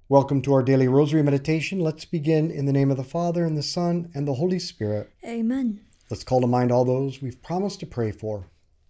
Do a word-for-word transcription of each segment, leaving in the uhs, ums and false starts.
Welcome to our daily rosary meditation. Let's begin in the name of the Father, and the Son, and the Holy Spirit. Amen. Let's call to mind all those we've promised to pray for.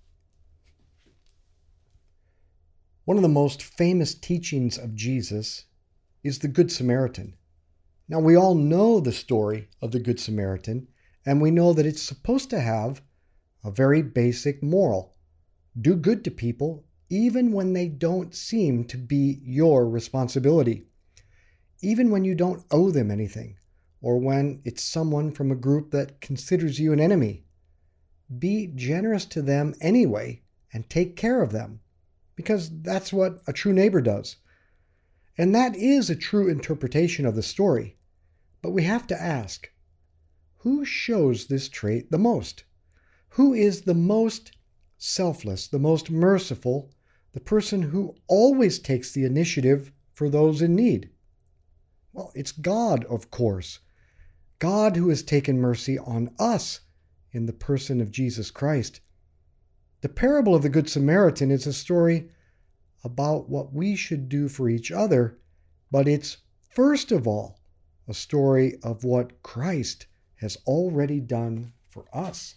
One of the most famous teachings of Jesus is the Good Samaritan. Now, we all know the story of the Good Samaritan, and we know that it's supposed to have a very basic moral. Do good to people, even when they don't seem to be your responsibility. Even when you don't owe them anything, or when it's someone from a group that considers you an enemy. Be generous to them anyway and take care of them, because that's what a true neighbor does. And that is a true interpretation of the story. But we have to ask, who shows this trait the most? Who is the most selfless, the most merciful, the person who always takes the initiative for those in need? Well, it's God, of course. God who has taken mercy on us in the person of Jesus Christ. The parable of the Good Samaritan is a story about what we should do for each other, but it's first of all a story of what Christ has already done for us.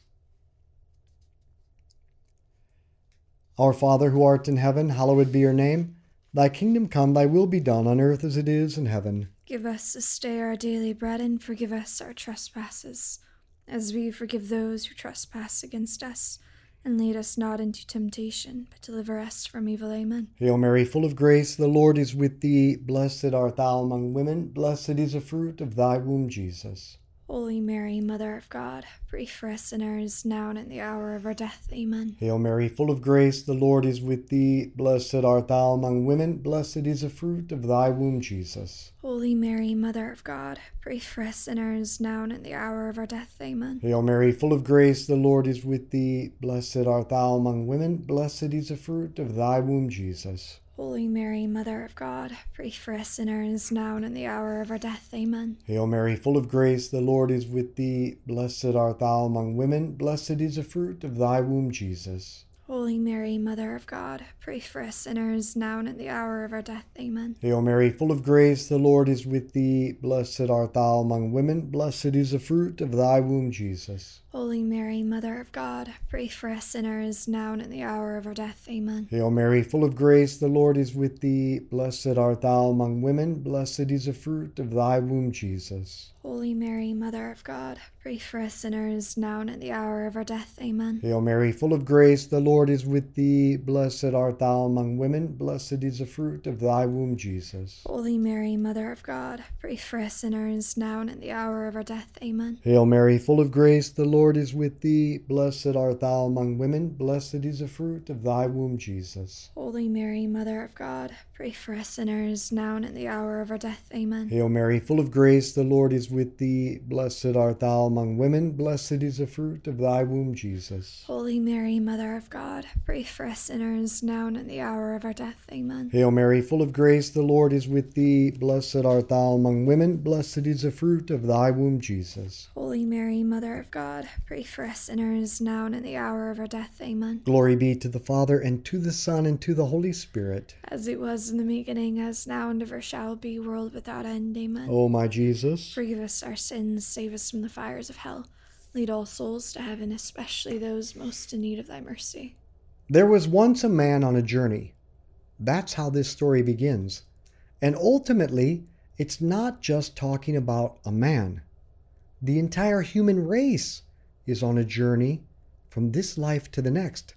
Our Father who art in heaven, hallowed be your name. Thy kingdom come, thy will be done on earth as it is in heaven. Give us this day our daily bread, and forgive us our trespasses, as we forgive those who trespass against us. And lead us not into temptation, but deliver us from evil. Amen. Hail Mary, full of grace, the Lord is with thee. Blessed art thou among women. Blessed is the fruit of thy womb, Jesus. Holy Mary, Mother of God, pray for us sinners, now and at the hour of our death. Amen. Hail Mary, full of grace, the Lord is with thee. Blessed art thou among women. Blessed is the fruit of thy womb, Jesus. Holy Mary, Mother of God, pray for us sinners, now and at the hour of our death. Amen. Hail Mary, full of grace, the Lord is with thee. Blessed art thou among women. Blessed is the fruit of thy womb, Jesus. Holy Mary, Mother of God, pray for us sinners, now and at the hour of our death. Amen. Hail Mary, full of grace, the Lord is with thee. Blessed art thou among women. Blessed is the fruit of thy womb, Jesus. Holy Mary, Mother of God, pray for us sinners, now and at the hour of our death. Amen. Hail Mary, full of grace, the Lord is with thee. Blessed art thou among women. Blessed is the fruit of thy womb, Jesus. Holy Mary, Mother of God, pray for us sinners, now and at the hour of our death. Amen. Hail Mary, full of grace, the Lord is with thee. Blessed art thou among women. Blessed is the fruit of thy womb, Jesus. Holy Mary, Mother of God, pray for us sinners, now and at the hour of our death. Amen. Hail Mary, full of grace, the Lord is with thee. Blessed art thou among women. Blessed is the fruit of thy womb, Jesus. Holy Mary, Mother of God, pray for us sinners, now and at the hour of our death. Amen. Hail Mary, full of grace, the Lord is with thee. Blessed art thou among women. Blessed is the fruit of thy womb, Jesus. Holy Mary, Mother of God, pray for us sinners, now and at the hour of our death. Amen. Hail Mary, full of grace, the Lord is with thee. Blessed art thou among women. Blessed is the fruit of thy womb, Jesus. Holy Mary, Mother of God, pray for us sinners, now and at the hour of our death. Amen. Hail Mary, full of grace, the Lord is with thee. Blessed art thou among women. Blessed is the fruit of thy womb, Jesus. Holy Mary, Mother of God, pray for us sinners, now and at the hour of our death. Amen. Glory be to the Father, and to the Son, and to the Holy Spirit. As it was in the beginning, as now, and ever shall be, world without end. Amen. O my Jesus, forgive us our sins, save us from the fires of hell. Lead all souls to heaven, especially those most in need of thy mercy. there was once a man on a journey. That's how this story begins. And ultimately, it's not just talking about a man. The entire human race is on a journey from this life to the next.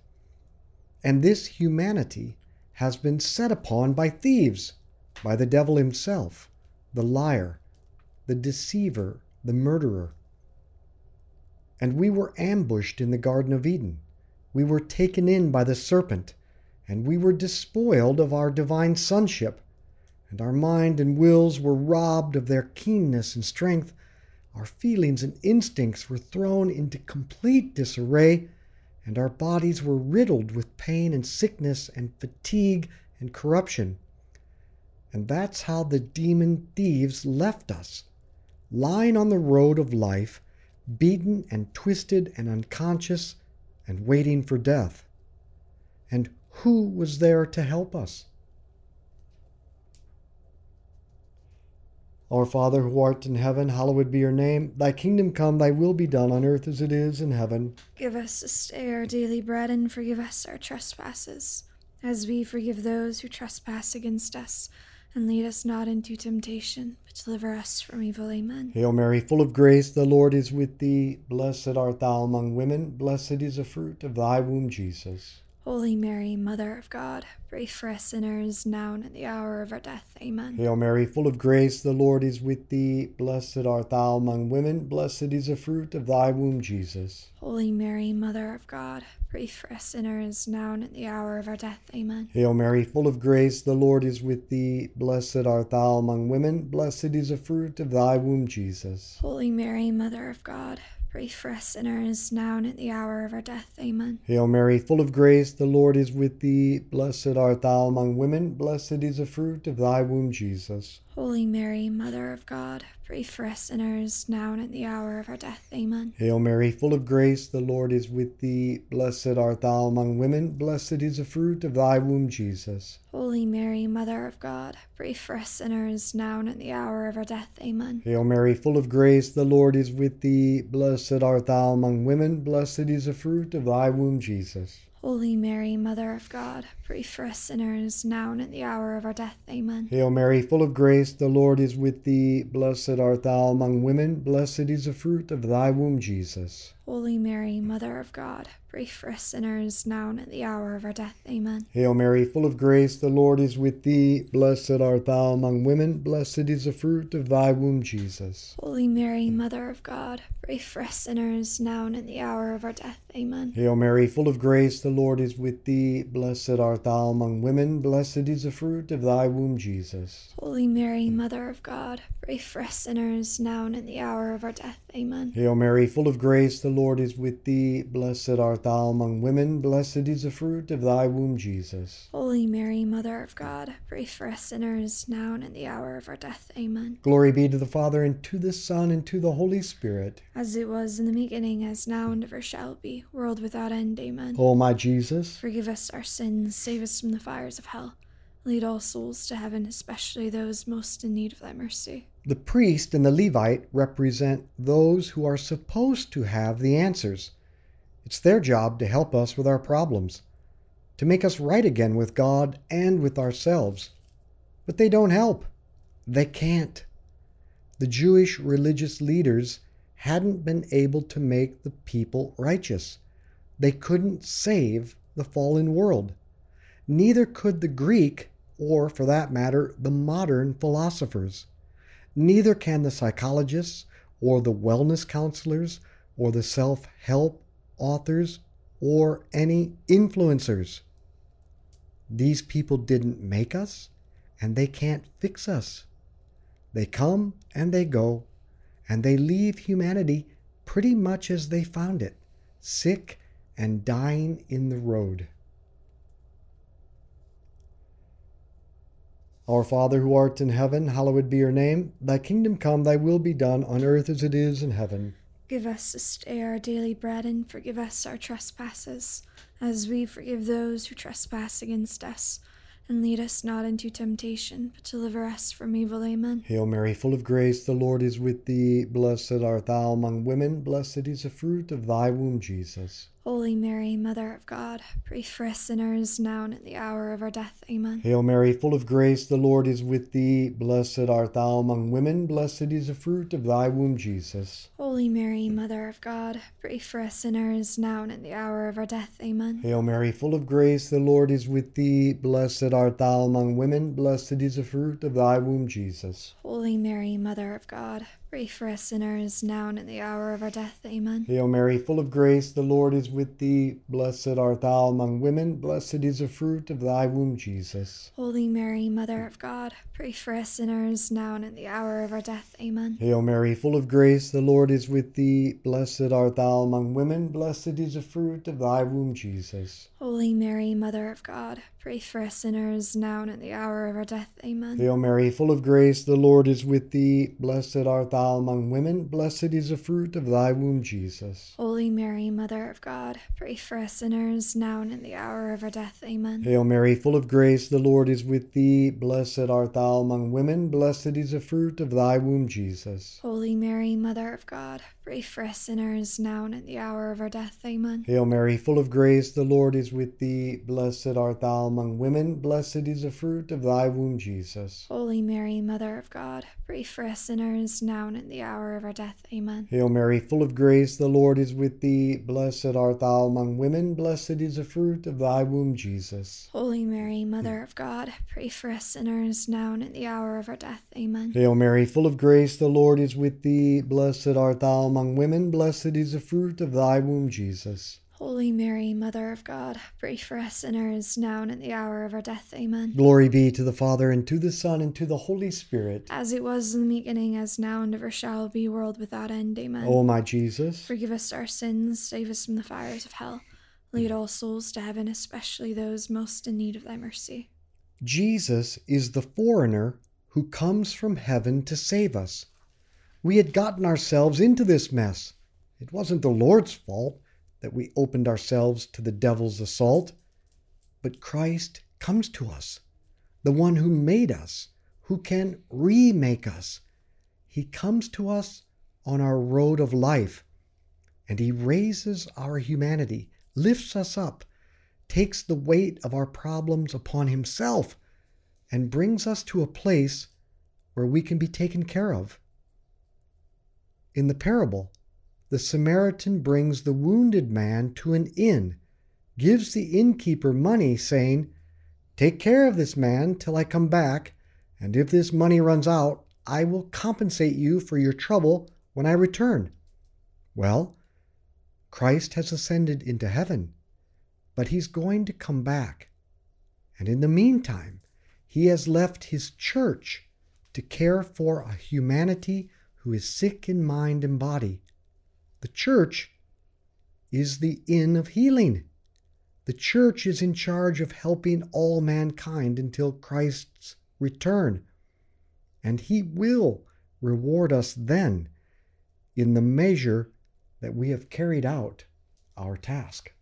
And this humanity has been set upon by thieves, by the devil himself, the liar, the deceiver, the murderer. And we were ambushed in the Garden of Eden. We were taken in by the serpent, and we were despoiled of our divine sonship. And our mind and wills were robbed of their keenness and strength. Our feelings and instincts were thrown into complete disarray, and our bodies were riddled with pain and sickness and fatigue and corruption. And that's how the demon thieves left us, lying on the road of life, beaten and twisted and unconscious and waiting for death. And who was there to help us? Our Father who art in heaven, hallowed be your name. Thy kingdom come, thy will be done on earth as it is in heaven. Give us this day our daily bread, and forgive us our trespasses, as we forgive those who trespass against us. And lead us not into temptation, but deliver us from evil. Amen. Hail Mary, full of grace, the Lord is with thee. Blessed art thou among women. Blessed is the fruit of thy womb, Jesus. Holy Mary, Mother of God, pray for us sinners, now and at the hour of our death. Amen. Hail Mary, full of grace, the Lord is with thee. Blessed art thou among women. Blessed is the fruit of thy womb, Jesus. Holy Mary, Mother of God, pray for us sinners, now and at the hour of our death. Amen. Hail Mary, full of grace, the Lord is with thee. Blessed art thou among women. Blessed is the fruit of thy womb, Jesus. Holy Mary, Mother of God, pray for us sinners, now and at the hour of our death. Amen. Hail Mary, full of grace, the Lord is with thee. Blessed art thou among women. Blessed is the fruit of thy womb, Jesus. Holy Mary, Mother of God, pray for us sinners, now and at the hour of our death. Amen. Hail Mary, full of grace, the Lord is with thee. Blessed art thou among women. Blessed is the fruit of thy womb, Jesus. Holy Mary, Mother of God, pray for us sinners, now and at the hour of our death. Amen. Hail Mary, full of grace, the Lord is with thee. Blessed art thou among women. Blessed is the fruit of thy womb, Jesus. Holy Mary, Mother of God, pray for us sinners, now and at the hour of our death. Amen. Hail Mary, full of grace, the Lord is with thee. Blessed art thou among women. Blessed is the fruit of thy womb, Jesus. Holy Mary, Mother of God, pray for us sinners, now and at the hour of our death. Amen. Hail Mary, full of grace, the Lord is with thee. Blessed art thou among women. Blessed is the fruit of thy womb, Jesus. Holy Mary, Mother of God, pray for us sinners, now and at the hour of our death. Amen. Hail Mary, full of grace, the Lord is with thee. Blessed art thou among women. Blessed is the fruit of thy womb, Jesus. Holy Mary, Mother of God, pray for us sinners, now and at the hour of our death. Amen. Hail Mary, full of grace, the Lord is with thee. Blessed art thou among women. Blessed is the fruit of thy womb, Jesus. Holy Mary, Mother of God, pray for us sinners, now and at the hour of our death. Amen. Glory be to the Father, and to the Son, and to the Holy Spirit. As it was in the beginning, as now, and ever shall be, world without end. Amen. O my Jesus, forgive us our sins, save us from the fires of hell. Lead all souls to heaven, especially those most in need of thy mercy. the priest and the Levite represent those who are supposed to have the answers. It's their job to help us with our problems, to make us right again with God and with ourselves. But they don't help. They can't. The Jewish religious leaders hadn't been able to make the people righteous. They couldn't save the fallen world. Neither could the Greek, or for that matter, the modern philosophers. Neither can the psychologists, or the wellness counselors, or the self-help authors, or any influencers. These people didn't make us, and they can't fix us. They come and they go, and they leave humanity pretty much as they found it, sick and dying in the road. Our Father who art in heaven, hallowed be your name. Thy kingdom come, thy will be done on earth as it is in heaven. Give us this day our daily bread, and forgive us our trespasses, as we forgive those who trespass against us. And lead us not into temptation, but deliver us from evil. Amen. Hail Mary, full of grace, the Lord is with thee. Blessed art thou among women. Blessed is the fruit of thy womb, Jesus. Holy Mary, Mother of God, pray for us sinners, now and at the hour of our death. Amen. Hail Mary, full of grace, the Lord is with thee. Blessed art thou among women. Blessed is the fruit of thy womb, Jesus. Holy Mary, Mother of God, pray for us sinners, now and at the hour of our death. Amen. Hail Mary, full of grace, the Lord is with thee. Blessed art thou among women. Blessed is the fruit of thy womb, Jesus. Holy Mary, Mother of God, pray for us sinners, now and at the hour of our death. Amen. Hail Mary, full of grace, the Lord is with thee. Blessed art thou among women. Blessed is the fruit of thy womb, Jesus. Holy Mary, Mother of God, pray for us sinners, now and at the hour of our death. Amen. Hail Mary, full of grace, the Lord is with thee. Blessed art thou among women. Blessed is the fruit of thy womb, Jesus. Holy Mary, Mother of God, pray for us sinners, now and at the hour of our death. Amen. Hail Mary, full of grace, the Lord is with thee. Blessed art thou among women, blessed is the fruit of thy womb, Jesus. Holy Mary, Mother of God, pray for us sinners, now and at the hour of our death. Amen. Hail Mary, full of grace, the Lord is with thee. Blessed art thou among women, blessed is the fruit of thy womb, Jesus. Holy Mary, Mother of God, pray for us sinners, now and at the hour of our death. Amen. Hail Mary, full of grace, the Lord is with thee. Blessed art thou among women, blessed is the fruit of thy womb, Jesus. Holy Mary, Mother of God, pray for us sinners, now and at the hour of our death. Amen. Hail Mary, full of grace, the Lord is with thee. Blessed art thou among women, blessed is the fruit of thy womb, Jesus. Holy Mary, Mother of God, pray for us sinners, now and at the hour of our death. Amen. Hail Mary, full of grace, the Lord is with thee. Blessed art thou among women, blessed is the fruit of thy womb, Jesus. Holy Mary, Mother of God, pray for us sinners, now and at the hour of our death. Amen. Glory be to the Father, and to the Son, and to the Holy Spirit. As it was in the beginning, as now, and ever shall be, world without end. Amen. O my Jesus, forgive us our sins, save us from the fires of hell. Lead all souls to heaven, especially those most in need of thy mercy. Jesus is the foreigner who comes from heaven to save us. We had gotten ourselves into this mess. It wasn't the Lord's fault that we opened ourselves to the devil's assault. But Christ comes to us, the one who made us, who can remake us. He comes to us on our road of life, and he raises our humanity, lifts us up, takes the weight of our problems upon himself, and brings us to a place where we can be taken care of. In the parable, the Samaritan brings the wounded man to an inn, gives the innkeeper money, saying, "Take care of this man till I come back, and if this money runs out, I will compensate you for your trouble when I return." Well, Christ has ascended into heaven, but he's going to come back. And in the meantime, he has left his church to care for a humanity who is sick in mind and body. The church is the inn of healing. The church is in charge of helping all mankind until Christ's return. And he will reward us then in the measure that we have carried out our task.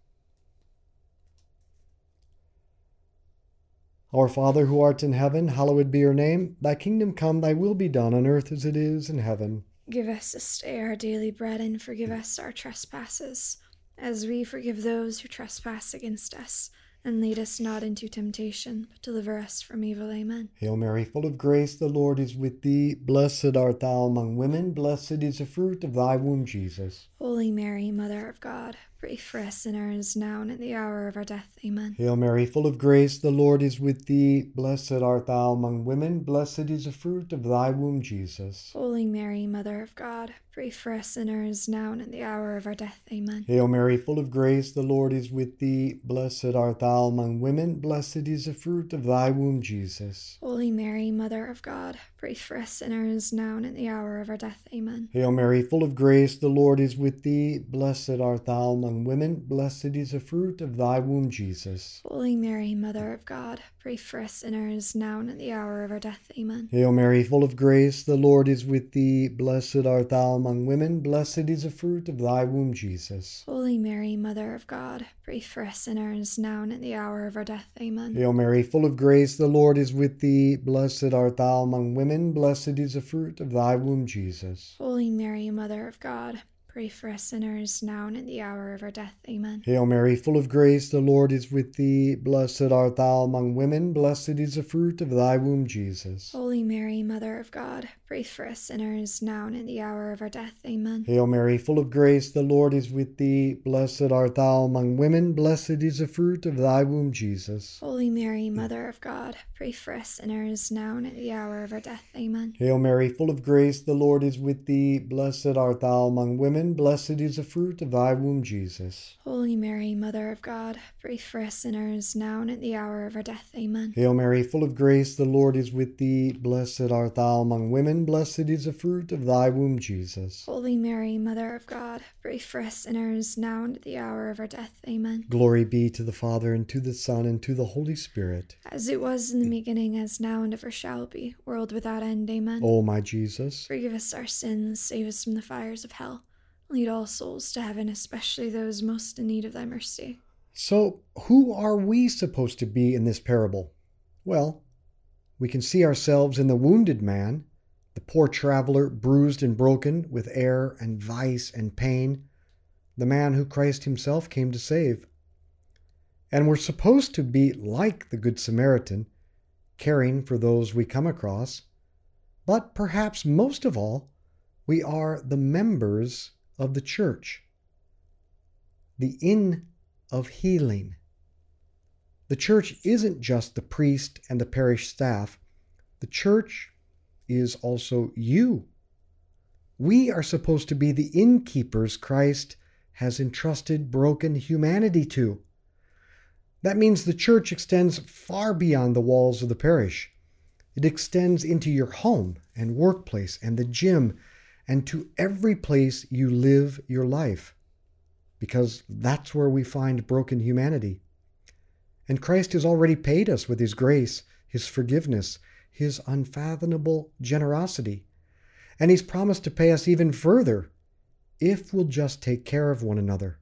Our Father who art in heaven, hallowed be your name. Thy kingdom come, thy will be done on earth as it is in heaven. Give us this day our daily bread, and forgive us our trespasses, as we forgive those who trespass against us. And lead us not into temptation, but deliver us from evil. Amen. Hail Mary, full of grace, the Lord is with thee. Blessed art thou among women, blessed is the fruit of thy womb, Jesus. Holy Mary, Mother of God, pray for us sinners, now and at the hour of our death. Amen. Hail Mary, full of grace, the Lord is with thee. Blessed art thou among women, blessed is the fruit of thy womb, Jesus. Holy Mary, Mother of God, pray for us sinners, now and at the hour of our death. Amen. Hail Mary, full of grace, the Lord is with thee. Blessed art thou among women, blessed is the fruit of thy womb, Jesus. Holy Mary, Mother of God, pray for us sinners, now and at the hour of our death. Amen. Hail Mary, full of grace, the Lord is with thee. Blessed art thou among women, blessed is the fruit of thy womb, Jesus. Holy Mary, Mother of God, pray for us sinners, now and at the hour of our death. Amen. Hail Mary, full of grace, the Lord is with thee. Blessed art thou among women, blessed is the fruit of thy womb, Jesus. Holy Mary, Mother of God, pray for us sinners, now and at the hour of our death. Amen. Hail Mary, full of grace, the Lord is with thee. Blessed art thou among women, blessed is the fruit of thy womb, Jesus. Holy Mary, Mother of God, pray for us sinners, now and at the hour of our death. Amen. Hail Mary, full of grace, the Lord is with thee. Blessed art thou among women, blessed is the fruit of thy womb, Jesus. Holy Mary, Mother of God, pray for us sinners, now and at the hour of our death. Amen. Hail Mary, full of grace, the Lord is with thee. Blessed art thou among women, blessed is the fruit of thy womb, Jesus. Holy Mary, Mother of God, pray for us sinners, now and at the hour of our death. Amen. Hail Mary, full of grace, the Lord is with thee. Blessed art thou among women, women, blessed is the fruit of thy womb, Jesus. Holy Mary, Mother of God, pray for us sinners, now and at the hour of our death. Amen. Hail Mary, full of grace, the Lord is with thee. Blessed art thou among women, blessed is the fruit of thy womb, Jesus. Holy Mary, Mother of God, pray for us sinners, now and at the hour of our death. Amen. Glory be to the Father, and to the Son, and to the Holy Spirit. As it was in the beginning, as now, and ever shall be, world without end. Amen. O my Jesus, forgive us our sins, save us from the fires of hell. Lead all souls to heaven, especially those most in need of thy mercy. so who are we supposed to be in this parable? Well, we can see ourselves in the wounded man, the poor traveler, bruised and broken with error and vice and pain, the man who Christ himself came to save. And we're supposed to be like the Good Samaritan, caring for those we come across. But perhaps most of all, we are the members of the church, the inn of healing. The church isn't just the priest and the parish staff. The church is also you. We are supposed to be the innkeepers Christ has entrusted broken humanity to. That means the church extends far beyond the walls of the parish. It extends into your home and workplace and the gym and to every place you live your life, because that's where we find broken humanity. And Christ has already paid us with his grace, his forgiveness, his unfathomable generosity. And he's promised to pay us even further if we'll just take care of one another.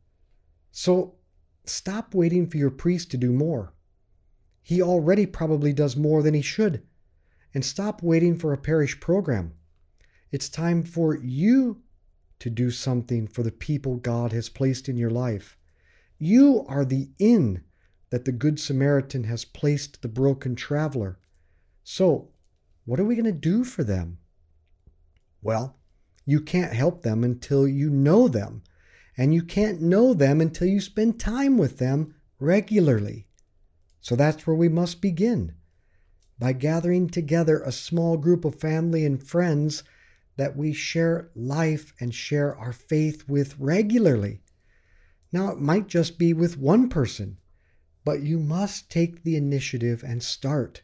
So stop waiting for your priest to do more. He already probably does more than he should. And stop waiting for a parish program. It's time for you to do something for the people God has placed in your life. You are the inn that the Good Samaritan has placed the broken traveler. So, what are we going to do for them? Well, you can't help them until you know them, and you can't know them until you spend time with them regularly. So that's where we must begin, by gathering together a small group of family and friends that we share life and share our faith with regularly. Now, it might just be with one person, but you must take the initiative and start.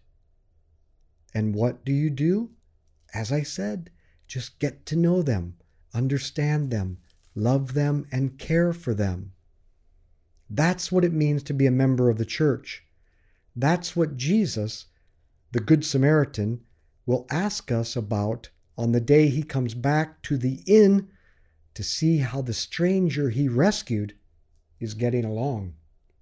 And what do you do? As I said, just get to know them, understand them, love them, and care for them. That's what it means to be a member of the church. That's what Jesus, the Good Samaritan, will ask us about on the day he comes back to the inn to see how the stranger he rescued is getting along.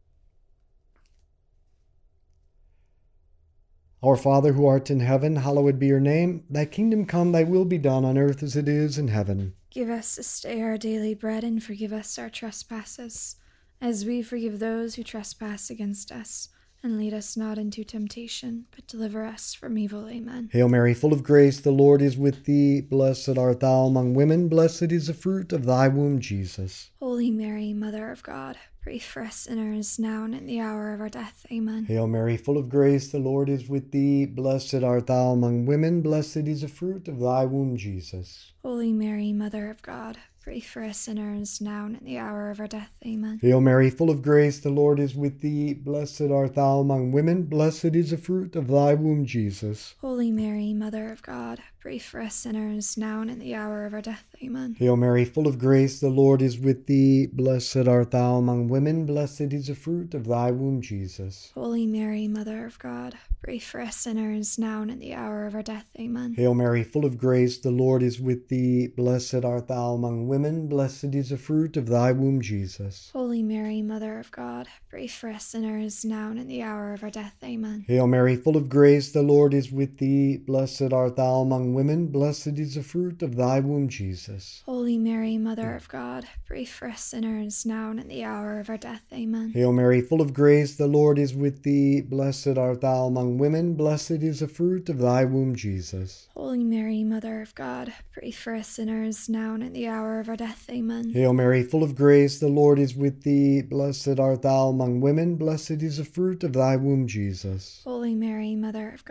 Our Father who art in heaven, hallowed be your name. Thy kingdom come, thy will be done on earth as it is in heaven. Give us this day our daily bread, and forgive us our trespasses, as we forgive those who trespass against us. And lead us not into temptation, but deliver us from evil. Amen. Hail Mary, full of grace, the Lord is with thee. Blessed art thou among women, blessed is the fruit of thy womb, Jesus. Holy Mary, Mother of God, pray for us sinners, now and at the hour of our death. Amen. Hail Mary, full of grace, the Lord is with thee. Blessed art thou among women, blessed is the fruit of thy womb, Jesus. Holy Mary, Mother of God, pray for us sinners, now and at the hour of our death. Amen. Hail Mary, full of grace, the Lord is with thee. Blessed art thou among women, blessed is the fruit of thy womb, Jesus. Holy Mary, Mother of God, pray for us sinners, now and at the hour of our death. Amen. Hail Mary, full of grace, the Lord is with thee. Blessed art thou among women, blessed is the fruit of thy womb, Jesus. Holy Mary, Mother of God, pray for us sinners, now and at the hour of our death. Amen. Hail Mary, full of grace, the Lord is with thee. Blessed art thou among women, blessed is the fruit of thy womb, Jesus. Holy Mary, Mother of God, pray for us sinners, now and at the hour of our death. Amen. Hail Mary, full of grace, the Lord is with thee. Blessed art thou among women, blessed is the fruit of thy womb, Jesus. Holy Mary, Mother of God, pray for us sinners, now and at the hour of our death. Amen. Hail Mary, full of grace, the Lord is with thee. Blessed art thou among women, blessed is the fruit of thy womb, Jesus. Holy Mary, Mother of God, pray for us sinners, now and at the hour of our death. Amen. Hail Mary, full of grace, the Lord is with thee. Blessed art thou among women, blessed is the fruit of thy womb, Jesus. Holy Mary, Mother of God,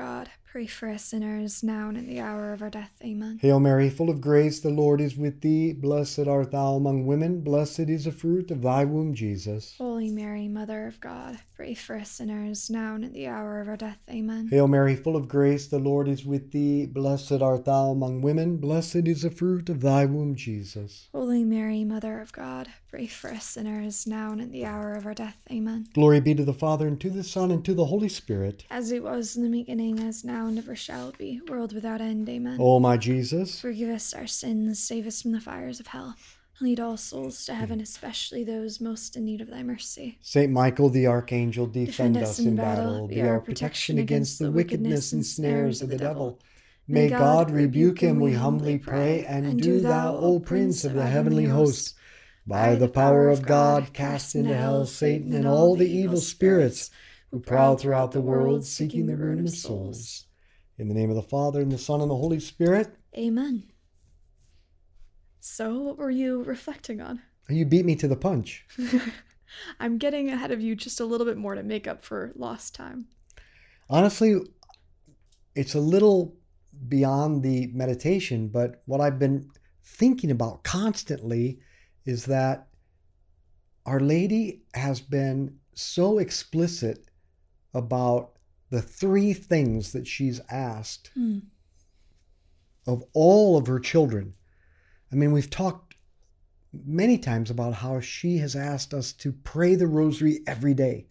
pray for us sinners, now and at the hour of our death. Amen. Hail Mary, full of grace, the Lord is with thee. Blessed art thou among women. Blessed is the fruit of thy womb, Jesus. Holy Mary, Mother of God, pray for us sinners, now and at the hour of our death. Amen. Hail Mary, full of grace, the Lord is with thee. Blessed art thou among women. Blessed is the fruit of thy womb, Jesus. Holy Mary, Mother of God, pray for us sinners, now and at the hour of our death. Amen. Glory be to the Father, and to the Son, and to the Holy Spirit. As it was in the beginning, as now, and ever shall be, world without end. Amen. O my Jesus, forgive us our sins, save us from the fires of hell, and lead all souls to heaven, especially those most in need of thy mercy. Saint Michael the Archangel, defend, defend us in battle. Be our protection against the wickedness and snares of the devil. May God rebuke him, we humbly pray, and do thou, O Prince of the heavenly host, by the power of God, cast into hell Satan and all the evil spirits who prowl throughout the world, seeking the ruin of souls. In the name of the Father, and the Son, and the Holy Spirit. Amen. So, what were you reflecting on? You beat me to the punch. I'm getting ahead of you just a little bit more to make up for lost time. Honestly, it's a little beyond the meditation, but what I've been thinking about constantly is that Our Lady has been so explicit about the three things that she's asked mm. of all of her children. I mean, we've talked many times about how she has asked us to pray the rosary every day.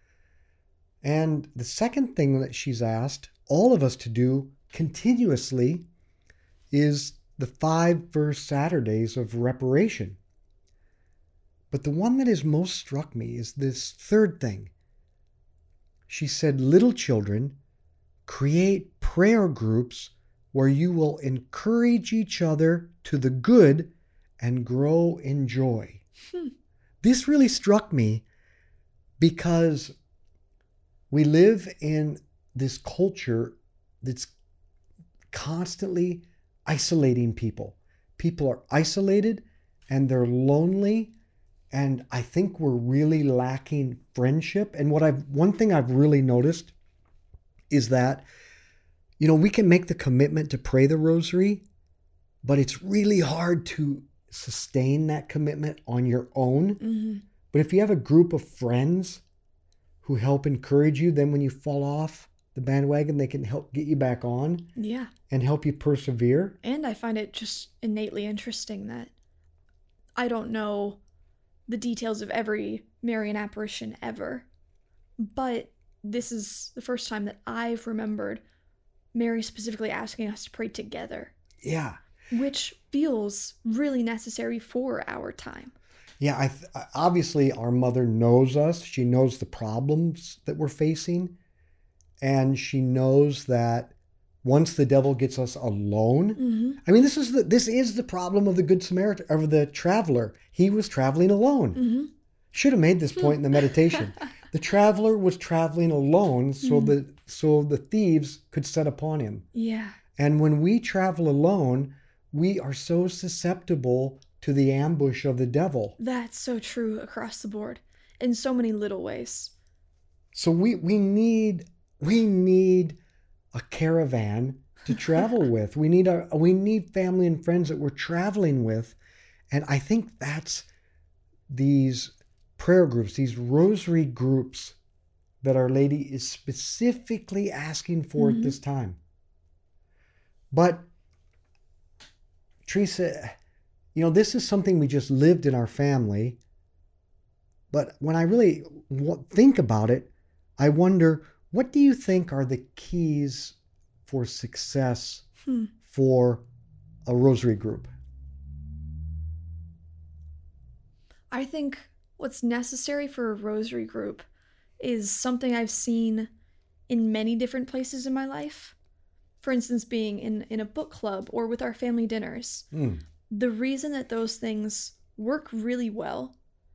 And the second thing that she's asked all of us to do continuously is the five first Saturdays of reparation. But the one that has most struck me is this third thing. She said, little children, create prayer groups where you will encourage each other to the good and grow in joy. Hmm. This really struck me because we live in this culture that's constantly isolating people. People are isolated and they're lonely. And I think we're really lacking friendship. And what I've, one thing I've really noticed is that, you know, we can make the commitment to pray the rosary, but it's really hard to sustain that commitment on your own. Mm-hmm. But if you have a group of friends who help encourage you, then when you fall off the bandwagon, they can help get you back on. Yeah. And help you persevere. And I find it just innately interesting that I don't know the details of every Marian apparition ever, but this is the first time that I've remembered Mary specifically asking us to pray together. Yeah. Which feels really necessary for our time. Yeah, I th- obviously our mother knows us. She knows the problems that we're facing. And she knows that once the devil gets us alone, mm-hmm. I mean, this is the this is the problem of the Good Samaritan, of the traveler. He was traveling alone. Mm-hmm. Should have made this point in the meditation. The traveler was traveling alone, so mm-hmm. the so the thieves could set upon him. Yeah. And when we travel alone, we are so susceptible to the ambush of the devil. That's so true across the board, in so many little ways. So we we need we need a caravan to travel with. We need a we need family and friends that we're traveling with. And I think that's these prayer groups, these rosary groups that Our Lady is specifically asking for mm-hmm. at this time. But Teresa, you know, this is something we just lived in our family. But when I really think about it, I wonder, what do you think are the keys for success hmm. for a rosary group? I think what's necessary for a rosary group is something I've seen in many different places in my life. For instance, being in, in a book club or with our family dinners. Mm. The reason that those things work really well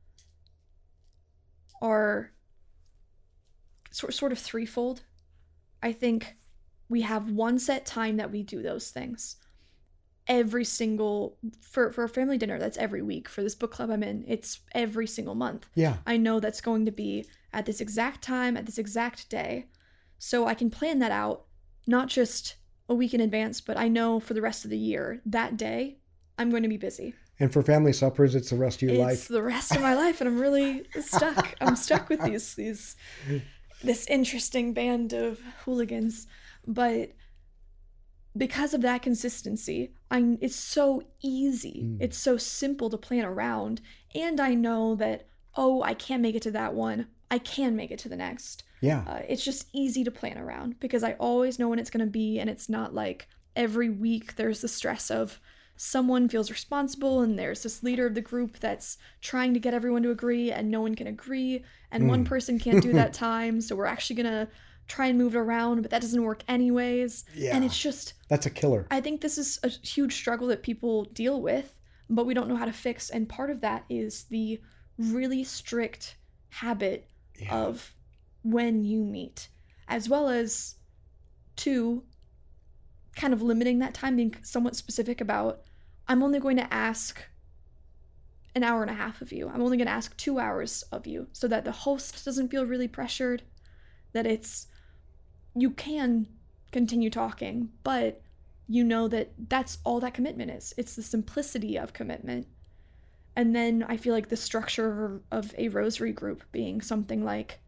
are sort, sort of threefold. I think we have one set time that we do those things. Every single, for, for a family dinner, that's every week. For this book club I'm in, it's every single month. Yeah. I know that's going to be at this exact time, at this exact day. So I can plan that out not just a week in advance, but I know for the rest of the year, that day, I'm going to be busy. And for family suppers, it's the rest of your it's life. It's the rest of my life, and I'm really stuck. I'm stuck with these these this interesting band of hooligans. But because of that consistency, I it's so easy. Mm. It's so simple to plan around. And I know that, oh, I can't make it to that one. I can make it to the next. Yeah. Uh, it's just easy to plan around because I always know when it's going to be, and it's not like every week there's the stress of someone feels responsible and there's this leader of the group that's trying to get everyone to agree and no one can agree and mm. one person can't do that time, so we're actually going to try and move it around, but that doesn't work anyways. Yeah. And it's just... That's a killer. I think this is a huge struggle that people deal with, but we don't know how to fix, and part of that is the really strict habit yeah. of when you meet, as well as, two, kind of limiting that time, being somewhat specific about, I'm only going to ask an hour and a half of you. I'm only going to ask two hours of you so that the host doesn't feel really pressured, that it's, you can continue talking, but you know that that's all that commitment is. It's the simplicity of commitment. And then I feel like the structure of a rosary group being something like,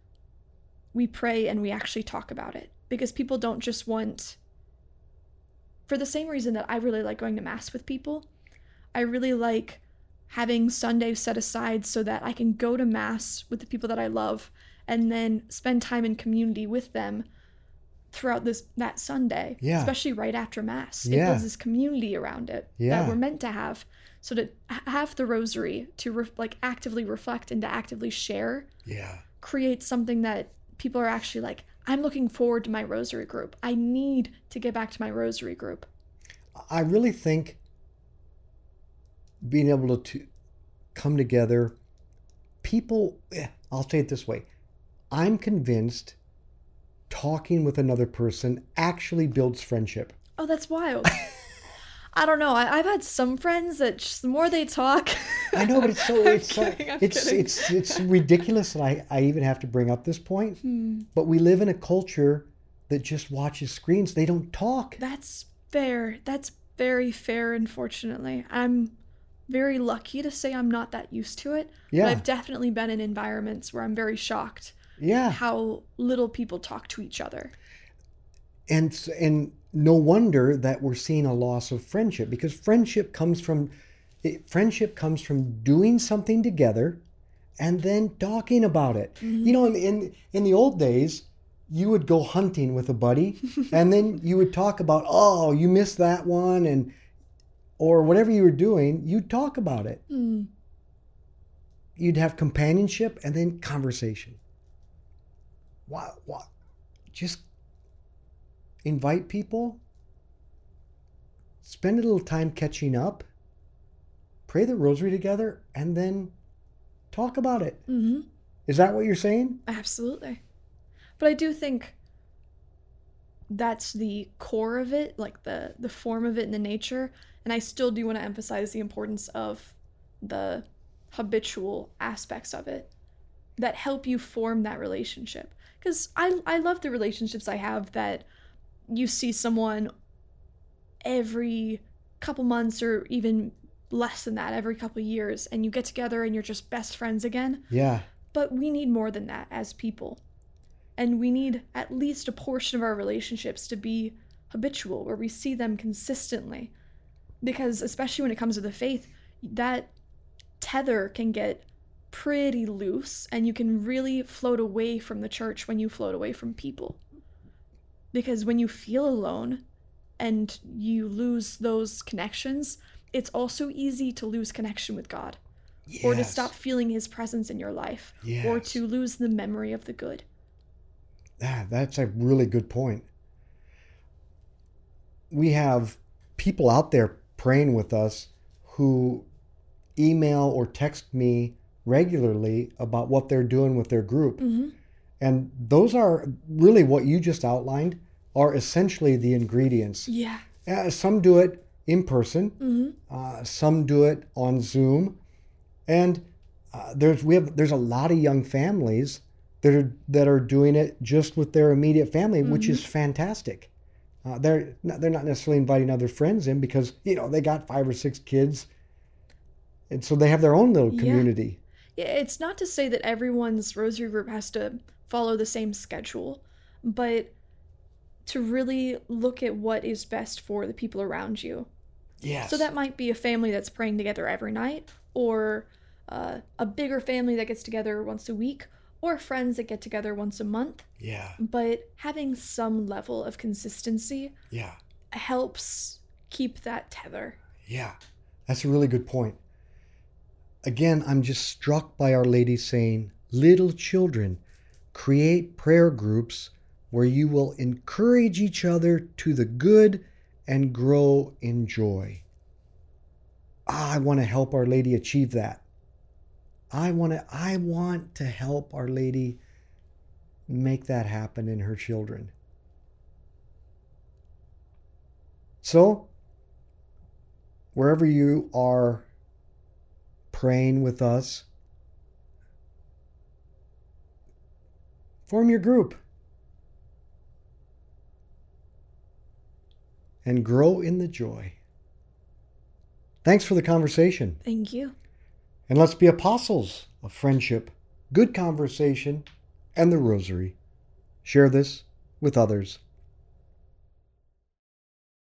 we pray and we actually talk about it, because people don't just want, for the same reason that I really like going to Mass with people, I really like having Sundays set aside so that I can go to Mass with the people that I love and then spend time in community with them throughout this that Sunday, yeah. especially right after Mass. Yeah. It builds this community around it yeah. that we're meant to have. So to have the rosary, to re- like actively reflect and to actively share, yeah. create something that people are actually like, I'm looking forward to my rosary group. I need to get back to my rosary group. I really think being able to, to come together, people, I'll say it this way. I'm convinced talking with another person actually builds friendship. Oh, that's wild. I don't know. I, I've had some friends that just the more they talk. I know, but it's so it's kidding, so, it's, it's it's ridiculous that I, I even have to bring up this point. Hmm. But we live in a culture that just watches screens. They don't talk. That's fair. That's very fair, unfortunately. I'm very lucky to say I'm not that used to it. Yeah. But I've definitely been in environments where I'm very shocked. Yeah. How little people talk to each other. And and no wonder that we're seeing a loss of friendship, because friendship comes from it, friendship comes from doing something together and then talking about it. Mm-hmm. You know, in, in in the old days, you would go hunting with a buddy and then you would talk about, oh, you missed that one, and or whatever you were doing, you'd talk about it. Mm. You'd have companionship and then conversation. What? What? Just invite people, spend a little time catching up, pray the rosary together, and then talk about it. Mm-hmm. Is that what you're saying? Absolutely. But I do think that's the core of it, like the, the form of it and the nature. And I still do want to emphasize the importance of the habitual aspects of it that help you form that relationship. Because I, I love the relationships I have that you see someone every couple months or even less than that, every couple years, and you get together and you're just best friends again. Yeah. But we need more than that as people. And we need at least a portion of our relationships to be habitual, where we see them consistently. Because especially when it comes to the faith, that tether can get pretty loose, and you can really float away from the church when you float away from people. Because when you feel alone and you lose those connections, it's also easy to lose connection with God. Yes. Or to stop feeling his presence in your life. Yes. Or to lose the memory of the good. Ah, that's a really good point. We have people out there praying with us who email or text me regularly about what they're doing with their group. Mm-hmm. And those are really what you just outlined are essentially the ingredients. Yeah. Uh, some do it in person. Mm-hmm. Uh, some do it on Zoom. And uh, there's we have there's a lot of young families that are that are doing it just with their immediate family, mm-hmm. which is fantastic. Uh, they're not, they're not necessarily inviting other friends in because, you know, they got five or six kids. And so they have their own little community. Yeah. It's not to say that everyone's rosary group has to follow the same schedule, but to really look at what is best for the people around you. Yes. So that might be a family that's praying together every night, or uh, a bigger family that gets together once a week, or friends that get together once a month. Yeah. But having some level of consistency Yeah. helps keep that tether. Yeah. That's a really good point. Again, I'm just struck by Our Lady saying, little children, create prayer groups where you will encourage each other to the good and grow in joy. Ah, I want to help Our Lady achieve that. I want to I want to help Our Lady make that happen in her children. So, wherever you are praying with us, form your group and grow in the joy. Thanks for the conversation. Thank you. And let's be apostles of friendship, good conversation, and the rosary. Share this with others.